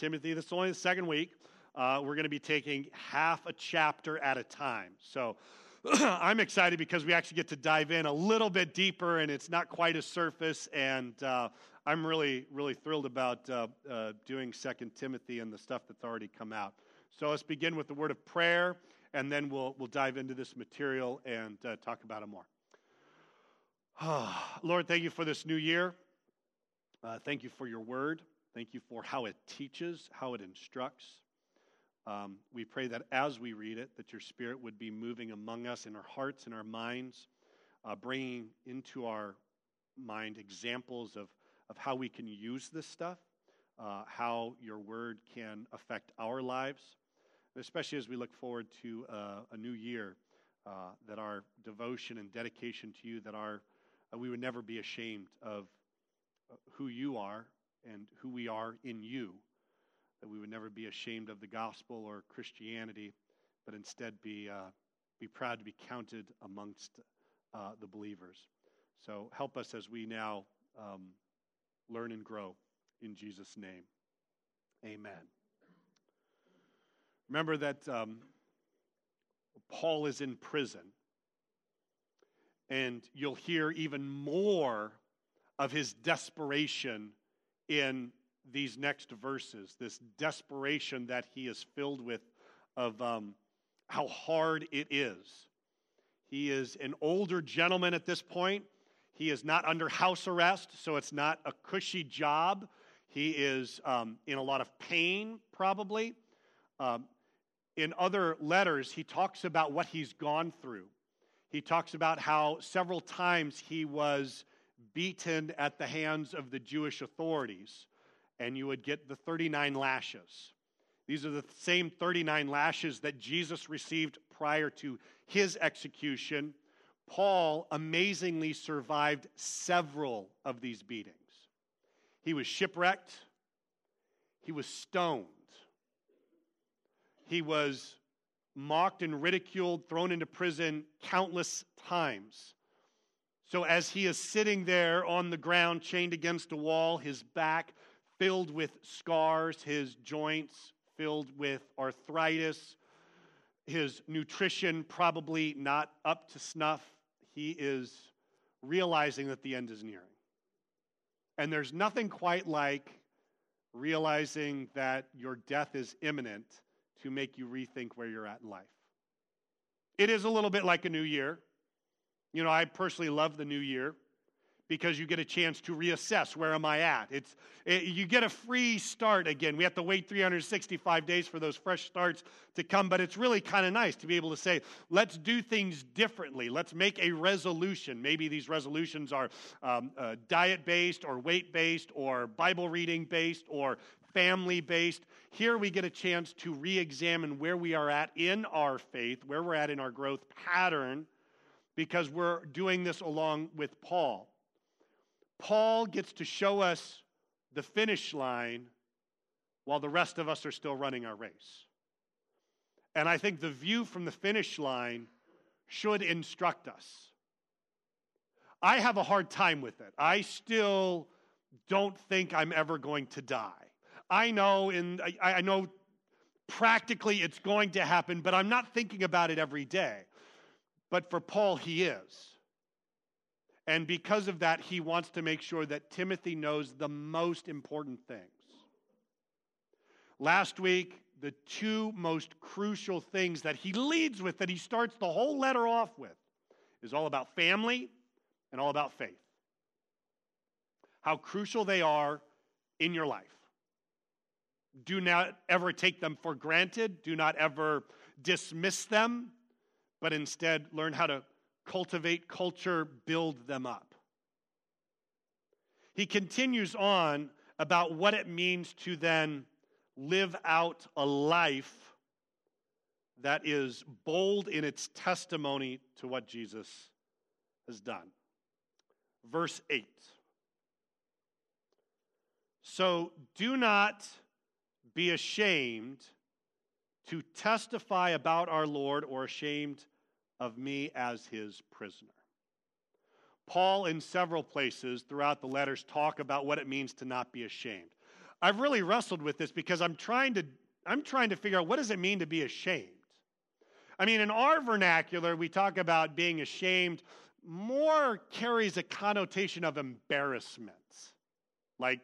Timothy. This is only the second week. We're going to be taking half a chapter at a time. So I'm excited because we actually get to dive in a little bit deeper, and it's not quite a surface, and I'm really, really thrilled about doing 2 Timothy and the stuff that's already come out. So let's begin with the word of prayer, and then we'll dive into this material and talk about it more. Lord, thank you for this new year. Thank you for your word. Thank you for how it teaches, how it instructs. We pray that as we read it, that your Spirit would be moving among us in our hearts and our minds, bringing into our mind examples of how we can use this stuff, how your word can affect our lives, especially as we look forward to a new year, that our devotion and dedication to you, that we would never be ashamed of who you are and who we are in you, that we would never be ashamed of the gospel or Christianity, but instead be proud to be counted amongst the believers. So help us as we now learn and grow in Jesus' name. Amen. Remember that Paul is in prison, and you'll hear even more of his desperation in these next verses, this desperation that he is filled with of how hard it is. He is an older gentleman at this point. He is not under house arrest, so it's not a cushy job. He is in a lot of pain, probably. In other letters, he talks about what he's gone through. He talks about how several times he was beaten at the hands of the Jewish authorities, and you would get the 39 lashes. These are the same 39 lashes that Jesus received prior to his execution. Paul amazingly survived several of these beatings. He was shipwrecked. He was stoned. He was mocked and ridiculed, thrown into prison countless times. So as he is sitting there on the ground, chained against a wall, his back filled with scars, his joints filled with arthritis, his nutrition probably not up to snuff, he is realizing that the end is nearing. And there's nothing quite like realizing that your death is imminent to make you rethink where you're at in life. It is a little bit like a new year. You know, I personally love the new year because you get a chance to reassess, where am I at? You get a free start again. We have to wait 365 days for those fresh starts to come, but it's really kind of nice to be able to say, let's do things differently. Let's make a resolution. Maybe these resolutions are diet-based or weight-based or Bible reading-based or family-based. Here we get a chance to re-examine where we are at in our faith, where we're at in our growth pattern, because we're doing this along with Paul. Paul gets to show us the finish line while the rest of us are still running our race. And I think the view from the finish line should instruct us. I have a hard time with it. I still don't think I'm ever going to die. I know practically it's going to happen, but I'm not thinking about it every day. But for Paul, he is. And because of that, he wants to make sure that Timothy knows the most important things. Last week, the two most crucial things that he leads with, that he starts the whole letter off with, is all about family and all about faith. How crucial they are in your life. Do not ever take them for granted. Do not ever dismiss them, but instead learn how to cultivate culture, build them up. He continues on about what it means to then live out a life that is bold in its testimony to what Jesus has done. Verse 8. So do not be ashamed to testify about our Lord, or ashamed of me as his prisoner. Paul, in several places throughout the letters, talk about what it means to not be ashamed. I've really wrestled with this because I'm trying to figure out, what does it mean to be ashamed? I mean, in our vernacular, we talk about being ashamed more carries a connotation of embarrassment. Like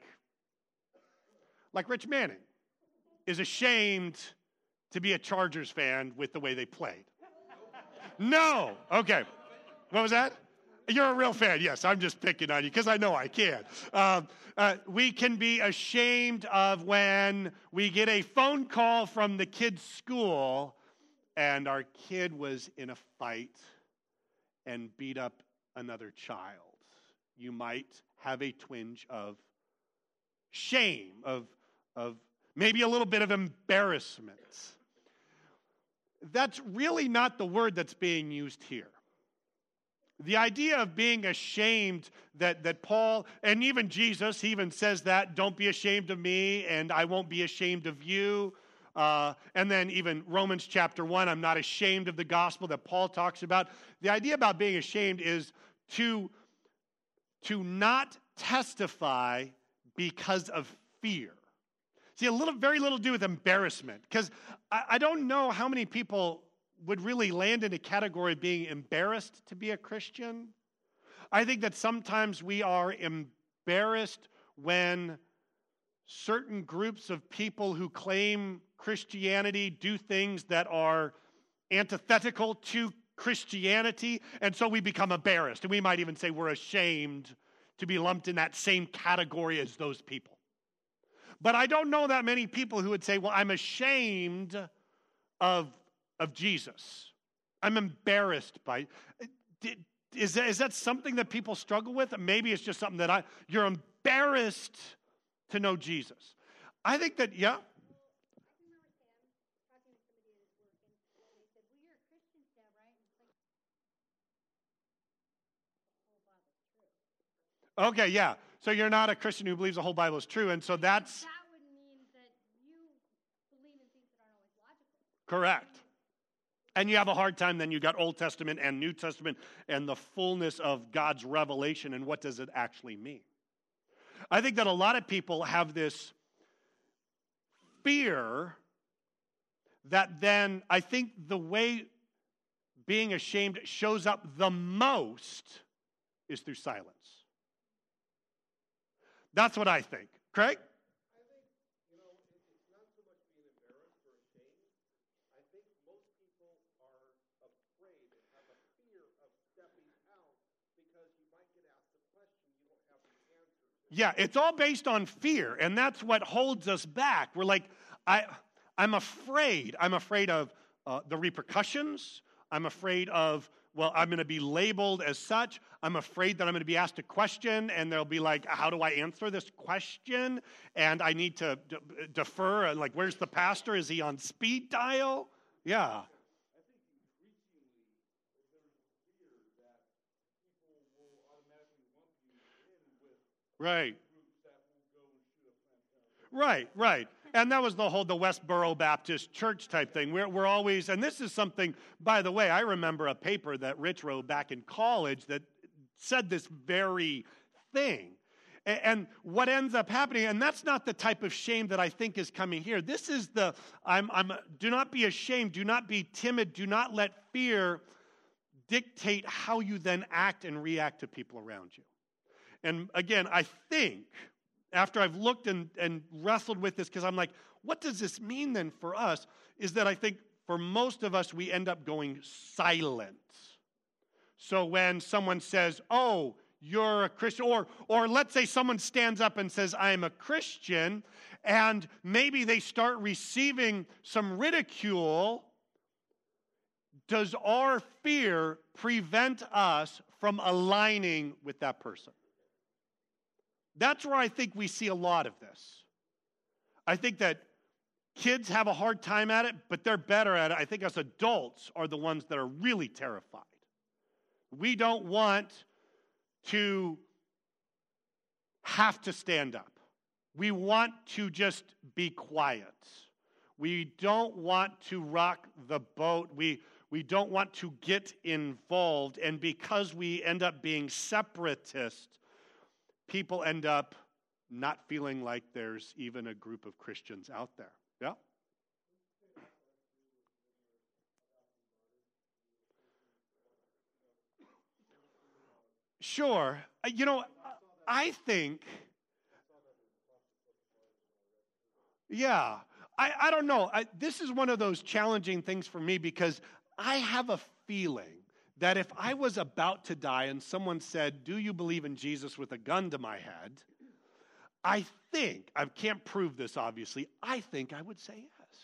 Rich Manning is ashamed to be a Chargers fan with the way they played. No. Okay. What was that? You're a real fan. Yes, I'm just picking on you because I know I can. We can be ashamed of when we get a phone call from the kid's school and our kid was in a fight and beat up another child. You might have a twinge of shame, of maybe a little bit of embarrassment. That's really not the word that's being used here. The idea of being ashamed that Paul, and even Jesus, he even says that, don't be ashamed of me and I won't be ashamed of you. And then even Romans chapter 1, I'm not ashamed of the gospel that Paul talks about. The idea about being ashamed is to not testify because of fear. See, very little to do with embarrassment, because I don't know how many people would really land in a category of being embarrassed to be a Christian. I think that sometimes we are embarrassed when certain groups of people who claim Christianity do things that are antithetical to Christianity, and so we become embarrassed, and we might even say we're ashamed to be lumped in that same category as those people. But I don't know that many people who would say, well, I'm ashamed of Jesus. I'm embarrassed by it. Is that something that people struggle with? Maybe it's just something that you're embarrassed to know Jesus. I think that, yeah. Okay, yeah. So you're not a Christian who believes the whole Bible is true, and so that's... That would mean that you believe in things that aren't always logical. Correct. And you have a hard time, then you got Old Testament and New Testament and the fullness of God's revelation, and what does it actually mean? I think that a lot of people have this fear that then, I think the way being ashamed shows up the most is through silence. That's what I think. Craig? I think, it's not so much being embarrassed or ashamed. I think most people are afraid and have a fear of stepping out because you might get asked a question you don't have the answer to. Yeah, it's all based on fear, and that's what holds us back. We're like, I'm afraid. I'm afraid of the repercussions. I'm afraid of, well, I'm going to be labeled as such. I'm afraid that I'm going to be asked a question, and they'll be like, how do I answer this question? And I need to defer. Like, where's the pastor? Is he on speed dial? Yeah. I think increasingly there's a fear that people will automatically lump you in with Right. groups that will go and shoot a Planned Parenthood. Right. And that was the Westboro Baptist Church type thing. We're always, and this is something, by the way, I remember a paper that Rich wrote back in college that said this very thing. And what ends up happening, and that's not the type of shame that I think is coming here. This is do not be ashamed, do not be timid, do not let fear dictate how you then act and react to people around you. And again, I think, after I've looked and wrestled with this, because I'm like, what does this mean then for us, is that I think for most of us, we end up going silent. So when someone says, oh, you're a Christian, or let's say someone stands up and says, I'm a Christian, and maybe they start receiving some ridicule, does our fear prevent us from aligning with that person? That's where I think we see a lot of this. I think that kids have a hard time at it, but they're better at it. I think us adults are the ones that are really terrified. We don't want to have to stand up. We want to just be quiet. We don't want to rock the boat. We don't want to get involved. And because we end up being separatist, people end up not feeling like there's even a group of Christians out there. Yeah? Sure. I think, yeah, I don't know. This is one of those challenging things for me because I have a feeling that if I was about to die and someone said, "Do you believe in Jesus?" with a gun to my head, I can't prove this obviously, I think I would say yes.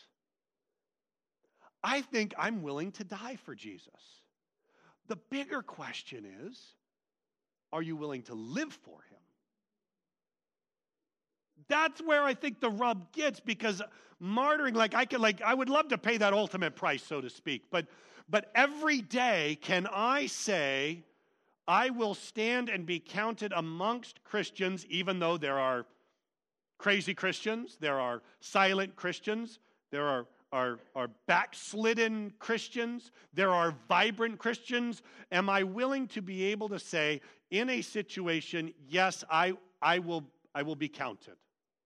I think I'm willing to die for Jesus. The bigger question is, are you willing to live for him? That's where I think the rub gets, because martyring, I would love to pay that ultimate price, so to speak, but every day can I say, I will stand and be counted amongst Christians, even though there are crazy Christians, there are silent Christians, there are backslidden Christians, there are vibrant Christians. Am I willing to be able to say, in a situation, yes, I will be counted?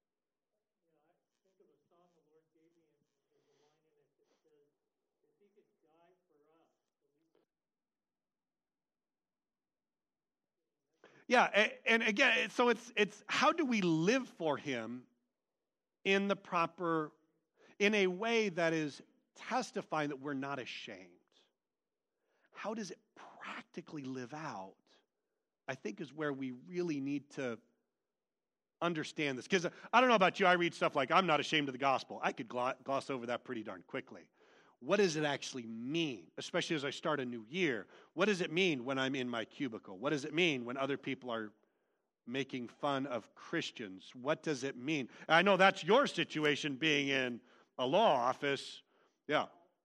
Yeah, and again, so it's how do we live for him in a way that is testifying that we're not ashamed? How does it practically live out? I think is where we really need to understand this. Because I don't know about you, I read stuff like, I'm not ashamed of the gospel. I could gloss over that pretty darn quickly. What does it actually mean, especially as I start a new year? What does it mean when I'm in my cubicle? What does it mean when other people are making fun of Christians? What does it mean? And I know that's your situation being in a law office. Yeah.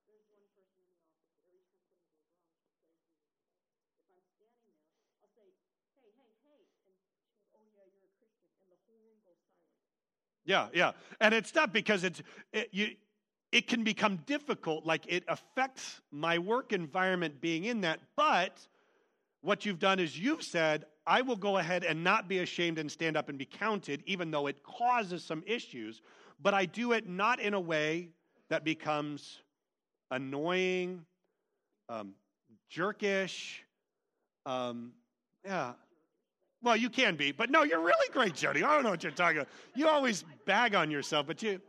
Yeah. And it's not because it can become difficult, like it affects my work environment being in that, but what you've done is you've said, I will go ahead and not be ashamed and stand up and be counted, even though it causes some issues, but I do it not in a way that becomes annoying, jerkish. Yeah. Well, you can be, but no, you're really great, Jody. I don't know what you're talking about. You always bag on yourself, but you...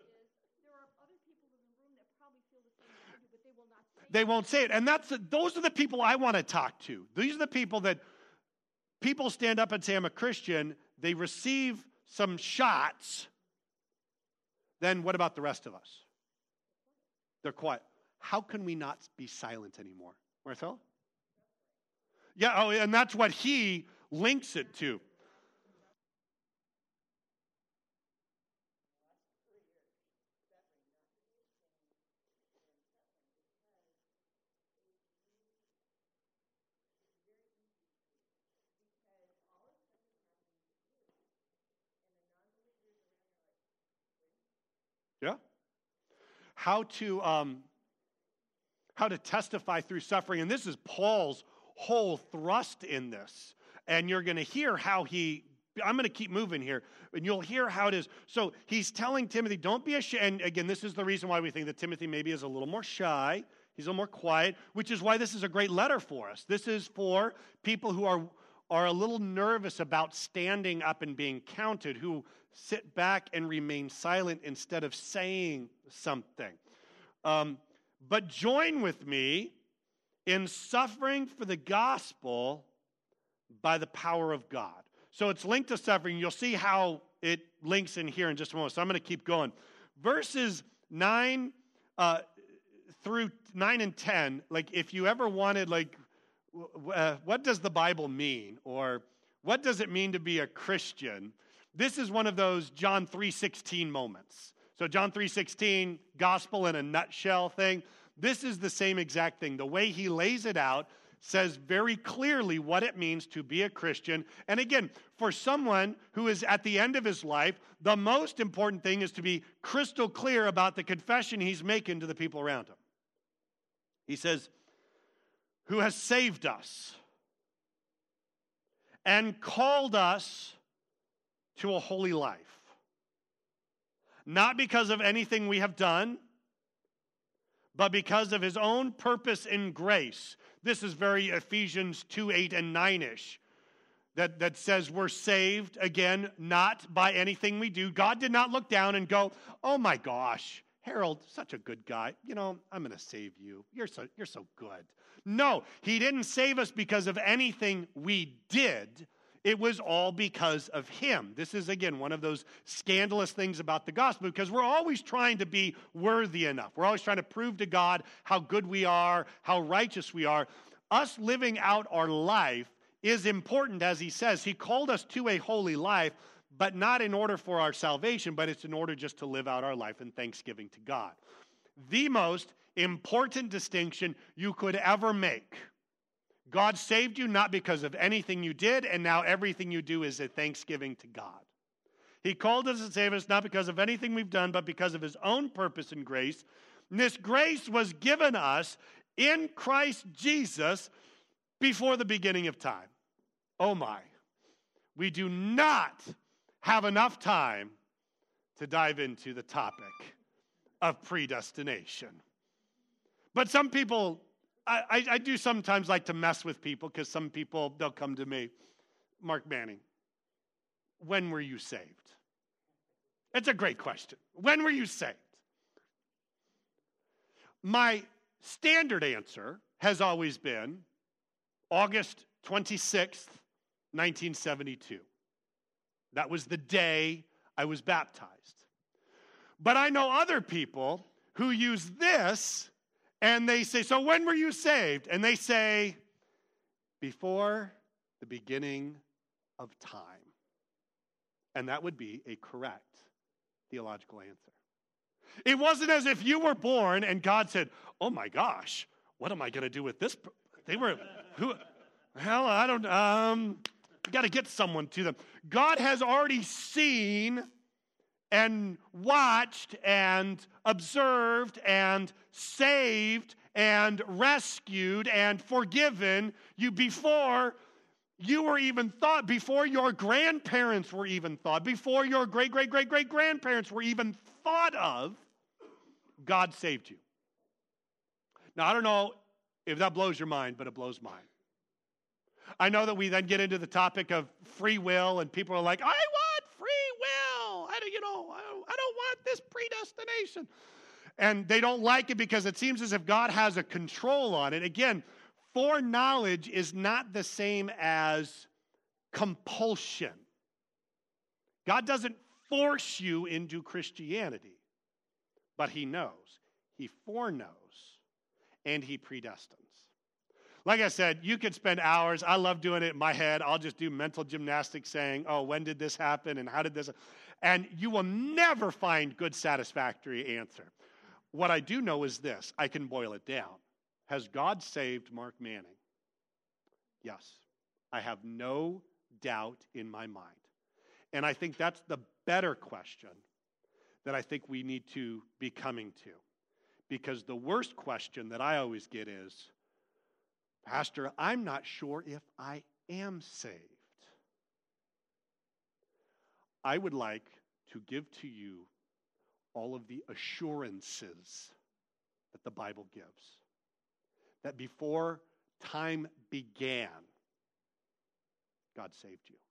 They won't say it. And those are the people I want to talk to. These are the people that people stand up and say, I'm a Christian. They receive some shots. Then what about the rest of us? They're quiet. How can we not be silent anymore? Marcel? Yeah, and that's what he links it to. Yeah. How to testify through suffering. And this is Paul's whole thrust in this. And you're going to hear how I'm going to keep moving here, and you'll hear how it is. So he's telling Timothy, don't be ashamed. And again, this is the reason why we think that Timothy maybe is a little more shy. He's a little more quiet, which is why this is a great letter for us. This is for people who are a little nervous about standing up and being counted, who sit back and remain silent instead of saying something. But join with me in suffering for the gospel by the power of God. So it's linked to suffering. You'll see how it links in here in just a moment. So I'm going to keep going. Verses 9 through 9 and 10, like if you ever wanted, like, what does the Bible mean? Or what does it mean to be a Christian? This is one of those John 3:16 moments. So John 3:16, gospel in a nutshell thing. This is the same exact thing. The way he lays it out says very clearly what it means to be a Christian. And again, for someone who is at the end of his life, the most important thing is to be crystal clear about the confession he's making to the people around him. He says, who has saved us and called us to a holy life. Not because of anything we have done, but because of his own purpose and grace. This is very Ephesians 2, 8, and 9-ish. That says we're saved, again, not by anything we do. God did not look down and go, oh my gosh, Harold, such a good guy. You know, I'm going to save you. You're so good. No, he didn't save us because of anything we did. It was all because of him. This is, again, one of those scandalous things about the gospel, because we're always trying to be worthy enough. We're always trying to prove to God how good we are, how righteous we are. Us living out our life is important, as he says. He called us to a holy life, but not in order for our salvation, but it's in order just to live out our life in thanksgiving to God. The most important distinction you could ever make. God saved you not because of anything you did, and now everything you do is a thanksgiving to God. He called us and saved us not because of anything we've done, but because of his own purpose and grace. And this grace was given us in Christ Jesus before the beginning of time. Oh my. We do not have enough time to dive into the topic of predestination. But some people, I do sometimes like to mess with people, because some people, they'll come to me, Mark Manning, when were you saved? It's a great question. When were you saved? My standard answer has always been August 26th, 1972. That was the day I was baptized. But I know other people who use this and they say, so when were you saved? And they say, before the beginning of time. And that would be a correct theological answer. It wasn't as if you were born and God said, oh my gosh, what am I going to do with this? I don't, got to get someone to them. God has already seen and watched and observed and saved and rescued and forgiven you before you were even thought, before your grandparents were even thought, before your great-great-great-great-grandparents were even thought of. God saved you. Now, I don't know if that blows your mind, but it blows mine. I know that we then get into the topic of free will, and people are like, I want free will. I don't want this predestination. And they don't like it because it seems as if God has a control on it. Again, foreknowledge is not the same as compulsion. God doesn't force you into Christianity, but he knows. He foreknows, and he predestines. Like I said, you could spend hours. I love doing it in my head. I'll just do mental gymnastics saying, oh, when did this happen and how did this? And you will never find good, satisfactory answer. What I do know is this. I can boil it down. Has God saved Mark Manning? Yes. I have no doubt in my mind. And I think that's the better question that I think we need to be coming to. Because the worst question that I always get is, Pastor, I'm not sure if I am saved. I would like to give to you all of the assurances that the Bible gives. That before time began, God saved you.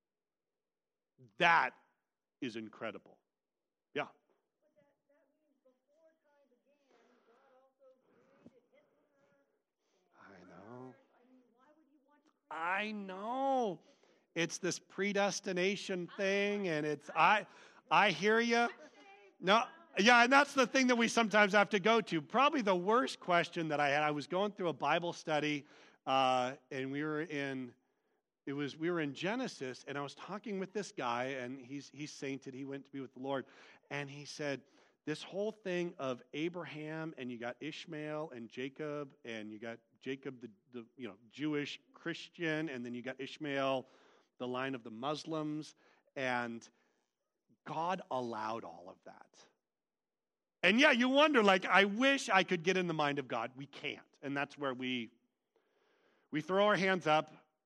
That is incredible. Yeah. But that means before time began, God also created Hitler. I know. I mean, why would you want to create? I know. It's this predestination thing, and it's I hear you. No, yeah, and that's the thing that we sometimes have to go to. Probably the worst question that I had. I was going through a Bible study, and we were in Genesis, and I was talking with this guy, and he's sainted. He went to be with the Lord, and he said, this whole thing of Abraham, and you got Ishmael and Jacob, and you got Jacob, the Jewish Christian, and then you got Ishmael, the line of the Muslims, and God allowed all of that. And yeah, you wonder, I wish I could get in the mind of God. We can't. And that's where we throw our hands up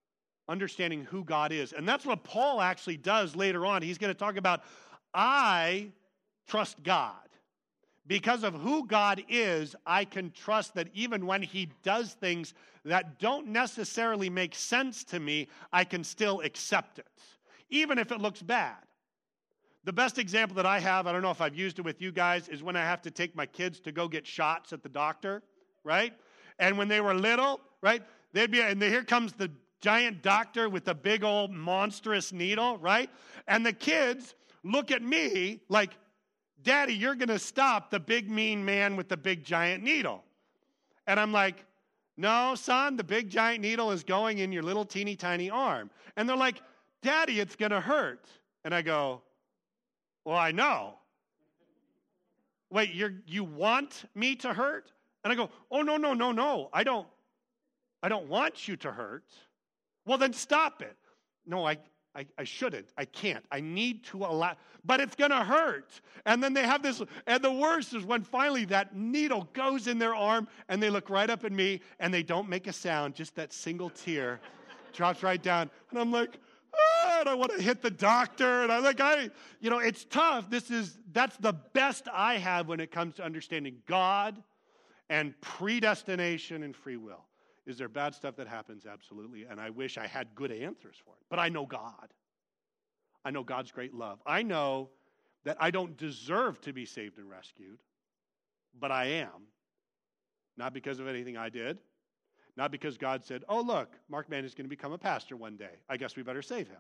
understanding who God is. And that's what Paul actually does later on. He's going to talk about, I trust God. Because of who God is, I can trust that even when he does things that don't necessarily make sense to me, I can still accept it, even if it looks bad. The best example that I have, I don't know if I've used it with you guys, is when I have to take my kids to go get shots at the doctor, right? And when they were little, right, here comes the giant doctor with the big old monstrous needle, right? And the kids look at me like, Daddy, you're going to stop the big mean man with the big giant needle. And I'm like, no, son, the big giant needle is going in your little teeny tiny arm. And they're like, Daddy, it's going to hurt. And I go, well, I know. Wait, you want me to hurt? And I go, oh, no. I don't want you to hurt. Well, then stop it. No, I shouldn't. I can't. I need to allow, but it's going to hurt. And then they have this, and the worst is when finally that needle goes in their arm and they look right up at me and they don't make a sound, just that single tear drops right down. And I'm like, and I want to hit the doctor. And I'm like, it's tough. That's the best I have when it comes to understanding God and predestination and free will. Is there bad stuff that happens? Absolutely. And I wish I had good answers for it. But I know God. I know God's great love. I know that I don't deserve to be saved and rescued, but I am. Not because of anything I did. Not because God said, oh, look, Mark Mann is going to become a pastor one day. I guess we better save him.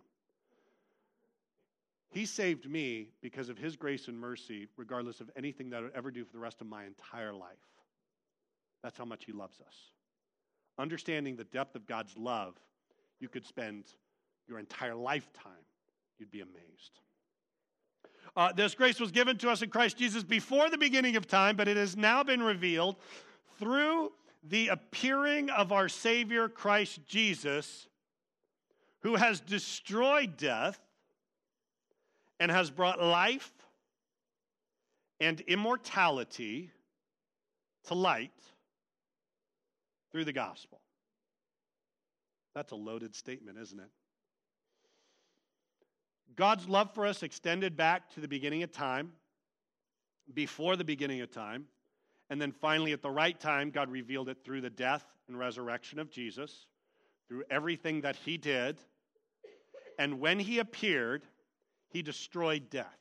He saved me because of his grace and mercy, regardless of anything that I would ever do for the rest of my entire life. That's how much he loves us. Understanding the depth of God's love, you could spend your entire lifetime. You'd be amazed. This grace was given to us in Christ Jesus before the beginning of time, but it has now been revealed through the appearing of our Savior, Christ Jesus, who has destroyed death and has brought life and immortality to light through the gospel. That's a loaded statement, isn't it? God's love for us extended back to the beginning of time, before the beginning of time, and then finally at the right time, God revealed it through the death and resurrection of Jesus, through everything that he did. And when he appeared, he destroyed death.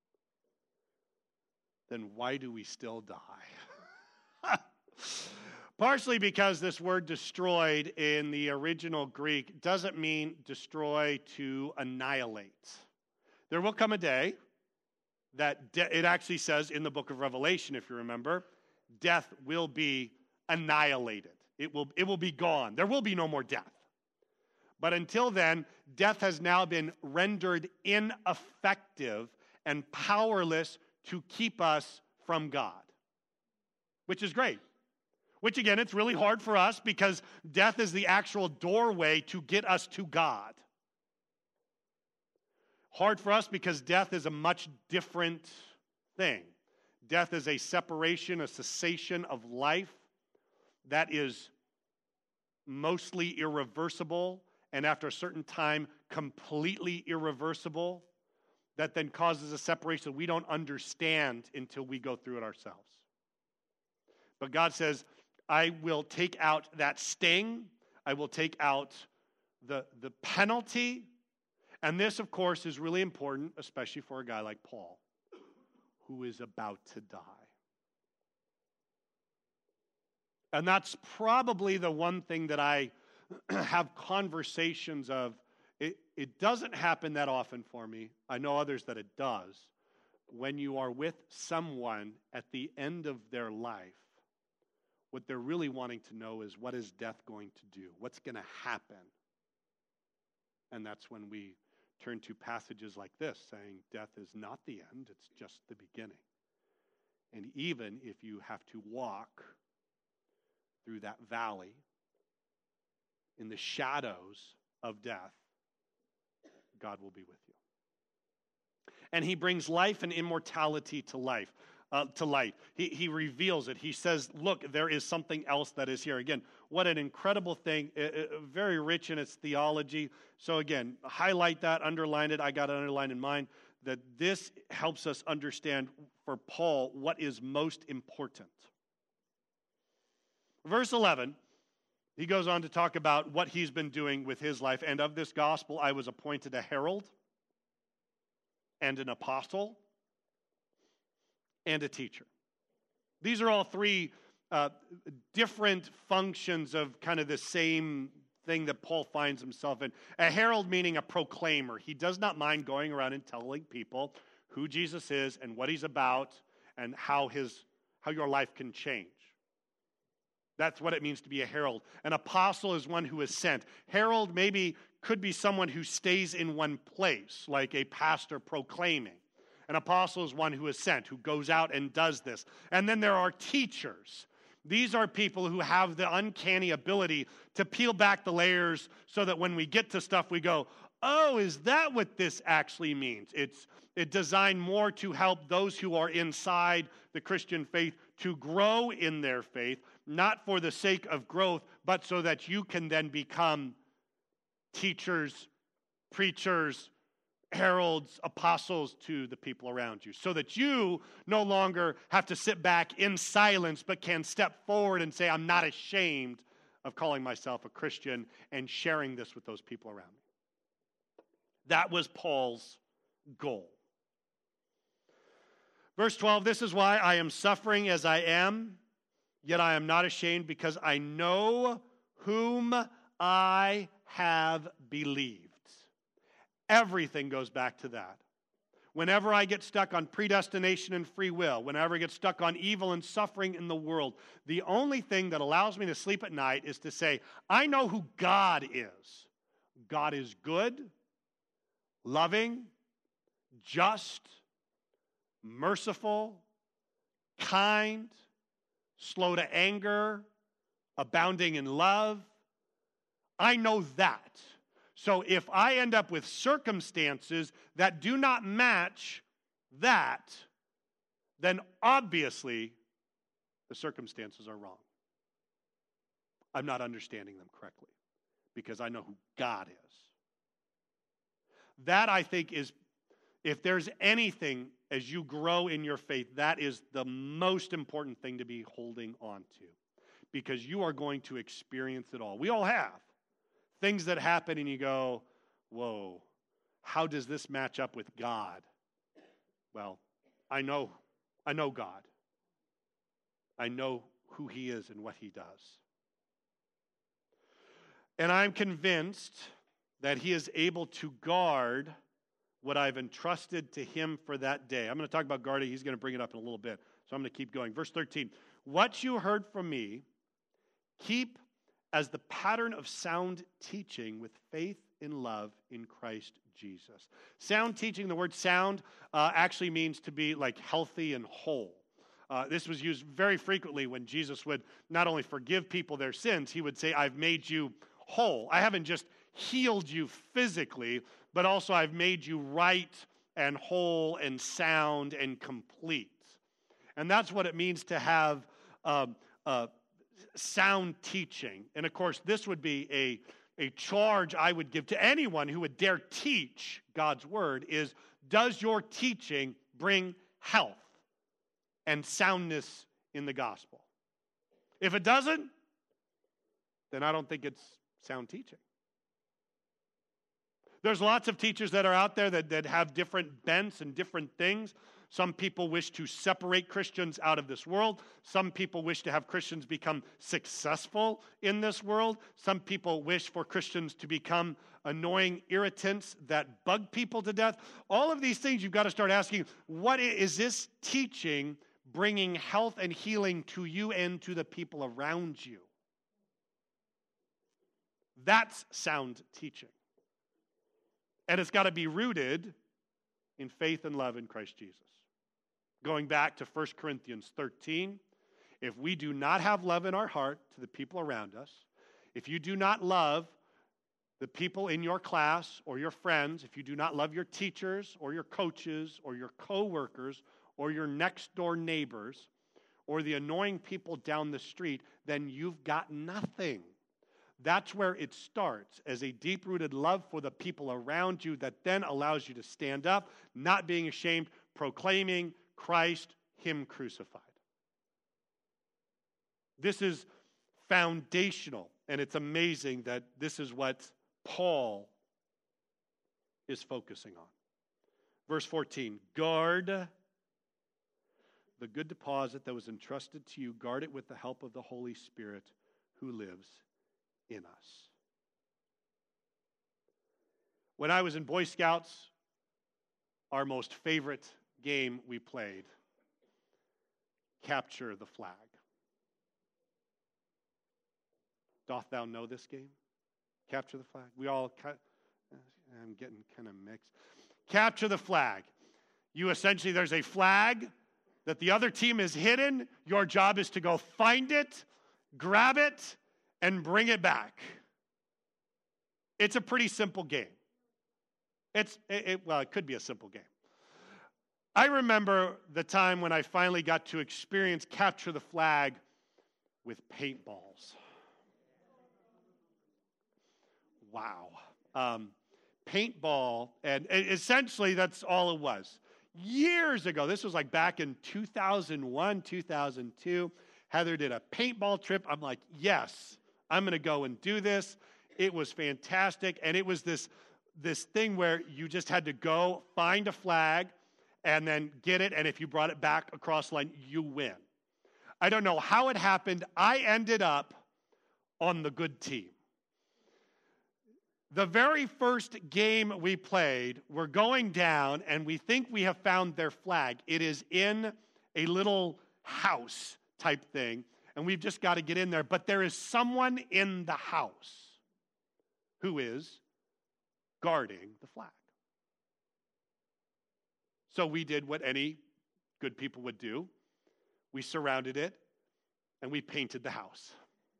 Then why do we still die? Partially because this word destroyed in the original Greek doesn't mean destroy to annihilate. There will come a day that it actually says in the book of Revelation, if you remember, death will be annihilated. It will be gone. There will be no more death. But until then, death has now been rendered ineffective and powerless to keep us from God, which is great. Which, again, it's really hard for us because death is the actual doorway to get us to God. Hard for us because death is a much different thing. Death is a separation, a cessation of life that is mostly irreversible, and after a certain time, completely irreversible, that then causes a separation we don't understand until we go through it ourselves. But God says, I will take out that sting. I will take out the penalty. And this, of course, is really important, especially for a guy like Paul, who is about to die. And that's probably the one thing that I have conversations of. It doesn't happen that often for me. I know others that it does. When you are with someone at the end of their life, what they're really wanting to know is, what is death going to do? What's going to happen? And that's when we turn to passages like this, saying death is not the end, it's just the beginning. And even if you have to walk through that valley in the shadows of death, God will be with you. And he brings life and immortality to life. to light. He reveals it. He says, look, there is something else that is here. Again, what an incredible thing, very rich in its theology. So again, highlight that, underline it. I got it underlined in mine, that this helps us understand for Paul what is most important. Verse 11, he goes on to talk about what he's been doing with his life. And of this gospel, I was appointed a herald and an apostle and a teacher. These are all three different functions of kind of the same thing that Paul finds himself in. A herald meaning a proclaimer. He does not mind going around and telling people who Jesus is and what he's about and how your life can change. That's what it means to be a herald. An apostle is one who is sent. Herald maybe could be someone who stays in one place, like a pastor proclaiming. An apostle is one who is sent, who goes out and does this. And then there are teachers. These are people who have the uncanny ability to peel back the layers so that when we get to stuff, we go, oh, is that what this actually means? It's designed more to help those who are inside the Christian faith to grow in their faith, not for the sake of growth, but so that you can then become teachers, preachers, heralds, apostles to the people around you, so that you no longer have to sit back in silence, but can step forward and say, I'm not ashamed of calling myself a Christian and sharing this with those people around me. That was Paul's goal. Verse 12, this is why I am suffering as I am, yet I am not ashamed, because I know whom I have believed. Everything goes back to that. Whenever I get stuck on predestination and free will, whenever I get stuck on evil and suffering in the world, the only thing that allows me to sleep at night is to say, I know who God is. God is good, loving, just, merciful, kind, slow to anger, abounding in love. I know that. So if I end up with circumstances that do not match that, then obviously the circumstances are wrong. I'm not understanding them correctly because I know who God is. That, I think, is, if there's anything as you grow in your faith, that is the most important thing to be holding on to, because you are going to experience it all. We all have things that happen and you go, whoa, how does this match up with God? Well, I know God. I know who he is and what he does. And I'm convinced that he is able to guard what I've entrusted to him for that day. I'm going to talk about guarding. He's going to bring it up in a little bit. So I'm going to keep going. Verse 13. What you heard from me, keep as the pattern of sound teaching with faith in love in Christ Jesus. Sound teaching, the word sound actually means to be like healthy and whole. This was used very frequently when Jesus would not only forgive people their sins, he would say, I've made you whole. I haven't just healed you physically, but also I've made you right and whole and sound and complete. And that's what it means to have sound teaching. And of course, this would be a charge I would give to anyone who would dare teach God's word is, does your teaching bring health and soundness in the gospel? If it doesn't, then I don't think it's sound teaching. There's lots of teachers that are out there that have different bents and different things. Some people wish to separate Christians out of this world. Some people wish to have Christians become successful in this world. Some people wish for Christians to become annoying irritants that bug people to death. All of these things you've got to start asking, what is this teaching bringing health and healing to you and to the people around you? That's sound teaching. And it's got to be rooted in faith and love in Christ Jesus. Going back to 1 Corinthians 13, if we do not have love in our heart to the people around us, if you do not love the people in your class or your friends, if you do not love your teachers or your coaches or your co-workers or your next door neighbors or the annoying people down the street, then you've got nothing. That's where it starts, as a deep-rooted love for the people around you that then allows you to stand up, not being ashamed, proclaiming Christ, Him crucified. This is foundational, and it's amazing that this is what Paul is focusing on. Verse 14, guard the good deposit that was entrusted to you. Guard it with the help of the Holy Spirit who lives in us. When I was in Boy Scouts, our most favorite game we played, Capture the Flag. Doth thou know this game? Capture the Flag. I'm getting kind of mixed. Capture the Flag. There's a flag that the other team has hidden. Your job is to go find it, grab it, and bring it back. It's a pretty simple game. It could be a simple game. I remember the time when I finally got to experience Capture the Flag with paintballs. Wow. Paintball, and essentially that's all it was. Years ago, this was like back in 2001, 2002, Heather did a paintball trip. I'm like, yes, I'm going to go and do this. It was fantastic, and it was this thing where you just had to go find a flag and then get it, and if you brought it back across the line, you win. I don't know how it happened. I ended up on the good team. The very first game we played, we're going down, and we think we have found their flag. It is in a little house type thing, and we've just got to get in there. But there is someone in the house who is guarding the flag. So we did what any good people would do. We surrounded it, and we painted the house.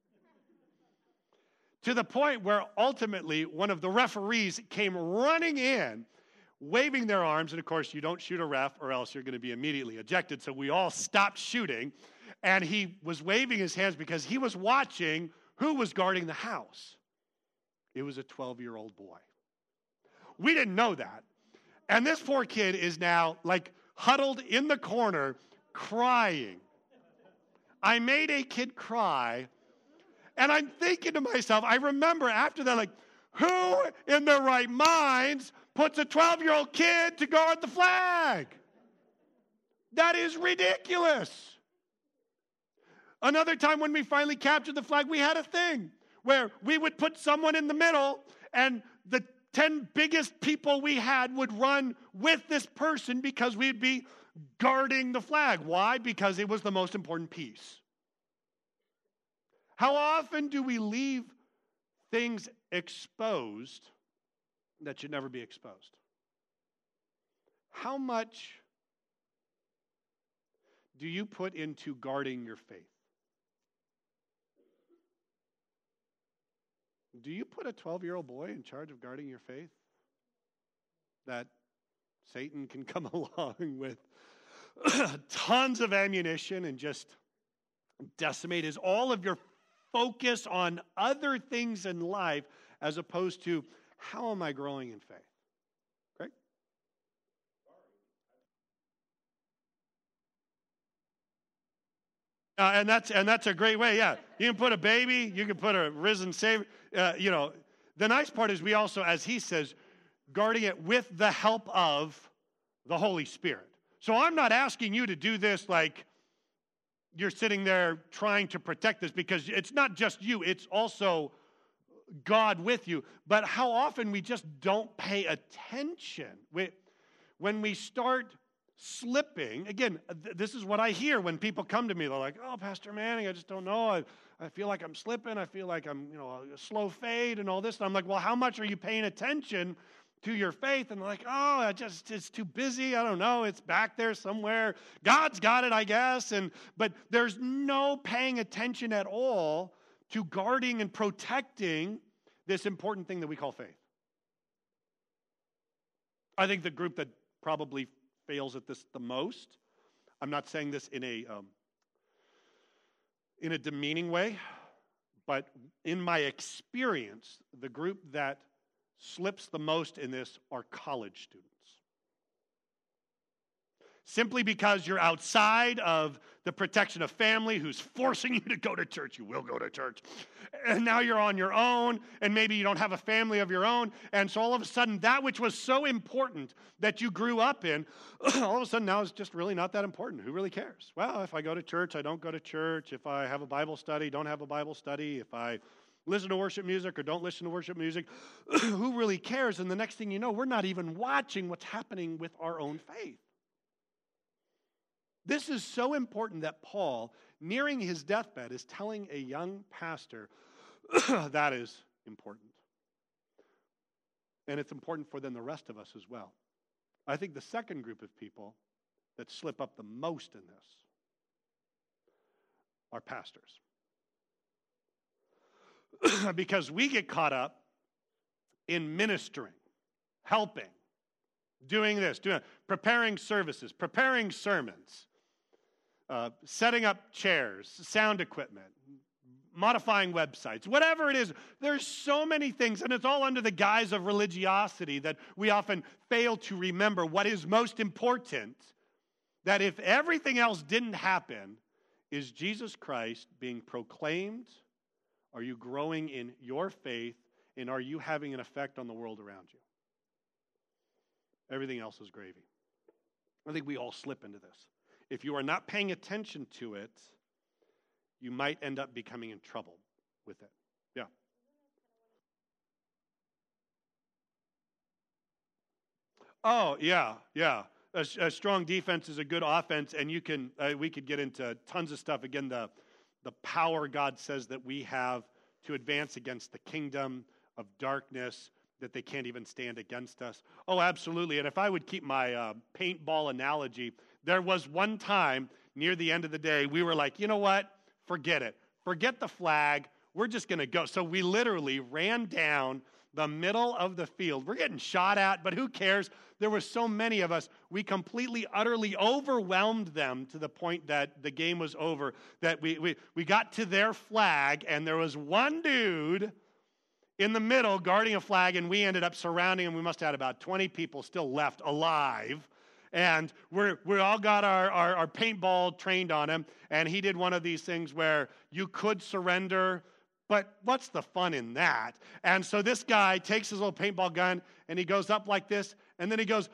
To the point where ultimately one of the referees came running in, waving their arms. And of course, you don't shoot a ref or else you're going to be immediately ejected. So we all stopped shooting. And he was waving his hands because he was watching who was guarding the house. It was a 12-year-old boy. We didn't know that. And this poor kid is now like huddled in the corner crying. I made a kid cry. And I'm thinking to myself, I remember after that, like, who in their right minds puts a 12-year-old kid to guard the flag? That is ridiculous. Another time when we finally captured the flag, we had a thing where we would put someone in the middle, and the 10 biggest people we had would run with this person because we'd be guarding the flag. Why? Because it was the most important piece. How often do we leave things exposed that should never be exposed? How much do you put into guarding your faith? Do you put a 12-year-old boy in charge of guarding your faith? That Satan can come along with tons of ammunition and just decimate? Is all of your focus on other things in life as opposed to how am I growing in faith? Greg? And that's a great way, yeah. You can put a baby, you can put a risen Savior. The nice part is we also, as he says, guarding it with the help of the Holy Spirit. So I'm not asking you to do this like you're sitting there trying to protect this, because it's not just you, it's also God with you. But how often we just don't pay attention. When we start slipping, again, this is what I hear when people come to me. They're like, oh, Pastor Manning, I just don't know. I feel like I'm slipping. I feel like I'm, a slow fade and all this. And I'm like, well, how much are you paying attention to your faith? And they're like, oh, it's too busy. I don't know. It's back there somewhere. God's got it, I guess. But there's no paying attention at all to guarding and protecting this important thing that we call faith. I think the group that probably fails at this the most I'm not saying this in a demeaning way, but in my experience, the group that slips the most in this are college students. Simply because you're outside of the protection of family who's forcing you to go to church. You will go to church. And now you're on your own, and maybe you don't have a family of your own. And so all of a sudden, that which was so important that you grew up in, all of a sudden now is just really not that important. Who really cares? Well, if I go to church, I don't go to church. If I have a Bible study, don't have a Bible study. If I listen to worship music or don't listen to worship music, who really cares? And the next thing you know, we're not even watching what's happening with our own faith. This is so important that Paul, nearing his deathbed, is telling a young pastor that is important. And it's important for then the rest of us as well. I think the second group of people that slip up the most in this are pastors. Because we get caught up in ministering, helping, doing this, preparing services, preparing sermons, setting up chairs, sound equipment, modifying websites, whatever it is. There's so many things, and it's all under the guise of religiosity that we often fail to remember what is most important, that if everything else didn't happen, is Jesus Christ being proclaimed? Are you growing in your faith, and are you having an effect on the world around you? Everything else is gravy. I think we all slip into this. If you are not paying attention to it, you might end up becoming in trouble with it. Yeah. Oh, yeah. A strong defense is a good offense, and we could get into tons of stuff. Again, the power God says that we have to advance against the kingdom of darkness, that they can't even stand against us. Oh, absolutely. And if I would keep my paintball analogy, there was one time near the end of the day, we were like, you know what? Forget it. Forget the flag. We're just going to go. So we literally ran down the middle of the field. We're getting shot at, but who cares? There were so many of us. We completely, utterly overwhelmed them to the point that the game was over, that we got to their flag, and there was one dude in the middle guarding a flag, and we ended up surrounding him. We must have had about 20 people still left alive. And we all got our paintball trained on him, and he did one of these things where you could surrender, but what's the fun in that? And so this guy takes his little paintball gun, and he goes up like this, and then he goes,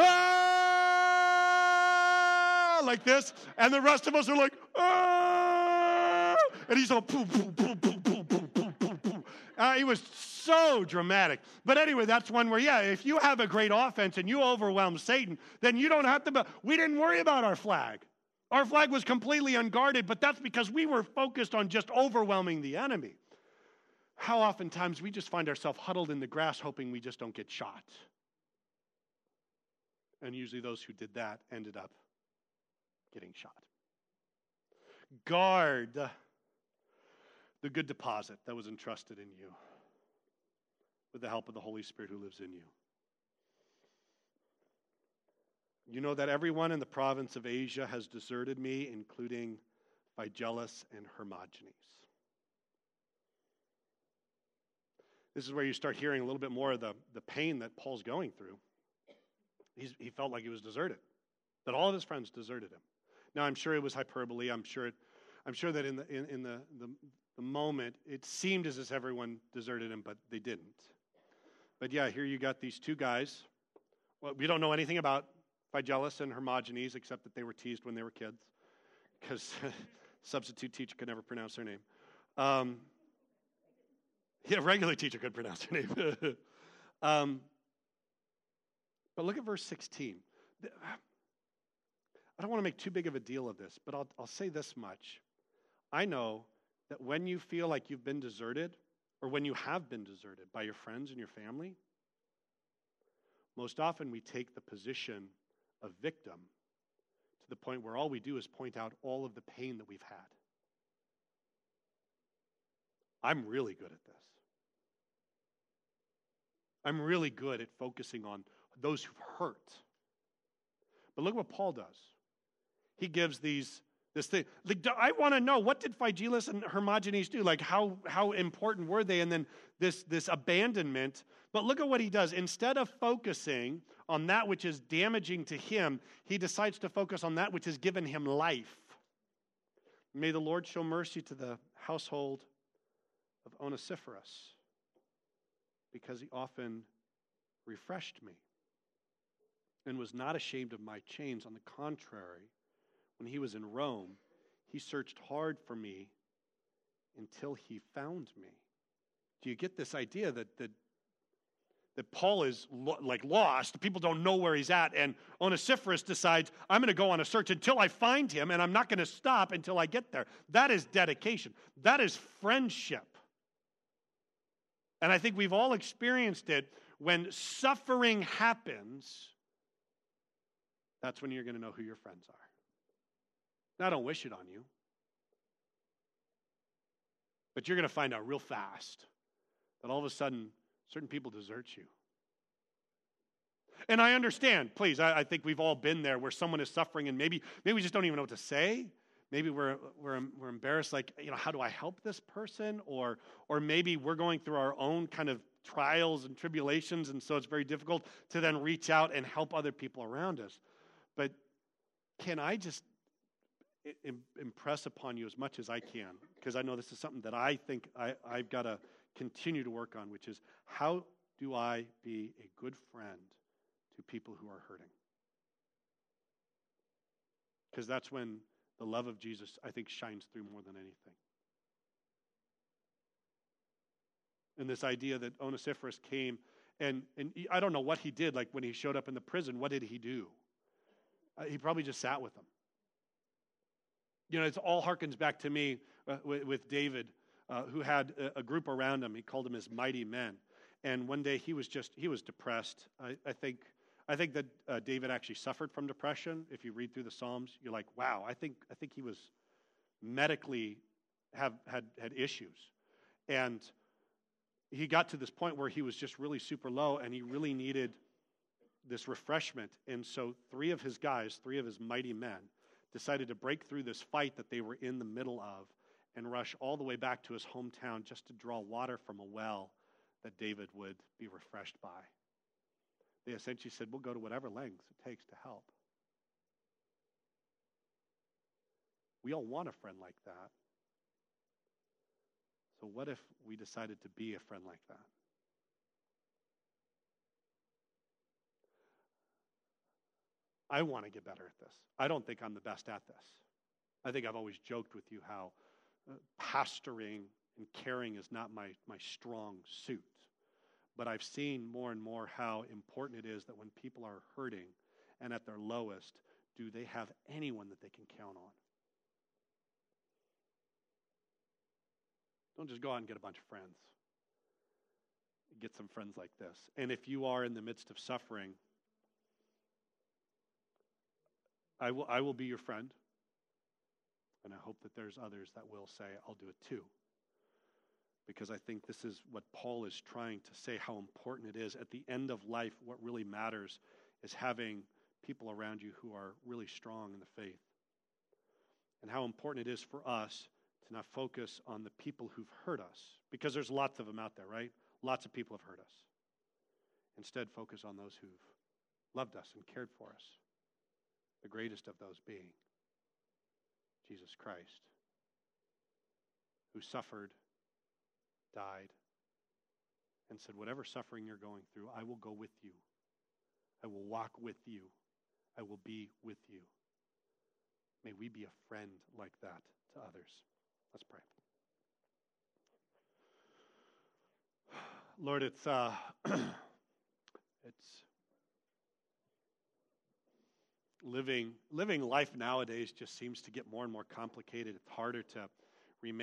ah, like this, and the rest of us are like, ah, and he's all, poo, poo, poo, poo, poo, poo, poo, poo, poo. He was so dramatic. But anyway, that's one where, yeah, if you have a great offense and you overwhelm Satan, then you don't have to, we didn't worry about our flag. Our flag was completely unguarded, but that's because we were focused on just overwhelming the enemy. How oftentimes we just find ourselves huddled in the grass hoping we just don't get shot. And usually those who did that ended up getting shot. Guard the good deposit that was entrusted in you with the help of the Holy Spirit who lives in you. You know that everyone in the province of Asia has deserted me, including Phygelus and Hermogenes. This is where you start hearing a little bit more of the pain that Paul's going through. He felt like he was deserted, that all of his friends deserted him. Now, I'm sure it was hyperbole. I'm sure that in the moment, it seemed as if everyone deserted him, but they didn't. But yeah, here you got these two guys. Well, we don't know anything about Phygelus and Hermogenes, except that they were teased when they were kids, because substitute teacher could never pronounce their name. Regular teacher could pronounce their name. But look at verse 16. I don't want to make too big of a deal of this, but I'll say this much. I know that when you feel like you've been deserted, or when you have been deserted by your friends and your family, most often we take the position of victim to the point where all we do is point out all of the pain that we've had. I'm really good at this. I'm really good at focusing on those who've hurt. But look what Paul does. he gives this thing. Like, I want to know, what did Phygelus and Hermogenes do? Like, how important were they? And then this abandonment. But look at what he does. Instead of focusing on that which is damaging to him, he decides to focus on that which has given him life. May the Lord show mercy to the household of Onesiphorus, because he often refreshed me and was not ashamed of my chains. On the contrary, when he was in Rome, he searched hard for me until he found me. Do you get this idea that Paul is lost? People don't know where he's at, and Onesiphorus decides, I'm going to go on a search until I find him, and I'm not going to stop until I get there. That is dedication. That is friendship. And I think we've all experienced it. When suffering happens, that's when you're going to know who your friends are. Now, I don't wish it on you, but you're going to find out real fast that all of a sudden certain people desert you. And I understand, please, I think we've all been there where someone is suffering and maybe we just don't even know what to say. Maybe we're embarrassed, like, how do I help this person? Or maybe we're going through our own kind of trials and tribulations, and so it's very difficult to then reach out and help other people around us. But can I just impress upon you as much as I can, because I know this is something that I think I've got to continue to work on, which is, how do I be a good friend to people who are hurting? Because that's when the love of Jesus, I think, shines through more than anything. And this idea that Onesiphorus came, and I don't know what he did, like when he showed up in the prison, what did he do? He probably just sat with them. It all harkens back to me with David, who had a group around him. He called them his mighty men. And one day he was depressed. I think that David actually suffered from depression. If you read through the Psalms, you're like, wow, I think he was medically had issues. And he got to this point where he was just really super low, and he really needed this refreshment. And so three of his mighty men, decided to break through this fight that they were in the middle of and rush all the way back to his hometown just to draw water from a well that David would be refreshed by. They essentially said, we'll go to whatever lengths it takes to help. We all want a friend like that. So what if we decided to be a friend like that? I want to get better at this. I don't think I'm the best at this. I think I've always joked with you how pastoring and caring is not my strong suit. But I've seen more and more how important it is that when people are hurting and at their lowest, do they have anyone that they can count on? Don't just go out and get a bunch of friends. Get some friends like this. And if you are in the midst of suffering, I will be your friend. And I hope that there's others that will say, I'll do it too. Because I think this is what Paul is trying to say, how important it is. At the end of life, what really matters is having people around you who are really strong in the faith. And how important it is for us to not focus on the people who've hurt us. Because there's lots of them out there, right? Lots of people have hurt us. Instead, focus on those who've loved us and cared for us. The greatest of those being Jesus Christ, who suffered, died, and said, whatever suffering you're going through, I will go with you. I will walk with you. I will be with you. May we be a friend like that to others. Let's pray. Lord, it's living life nowadays just seems to get more and more complicated. It's harder to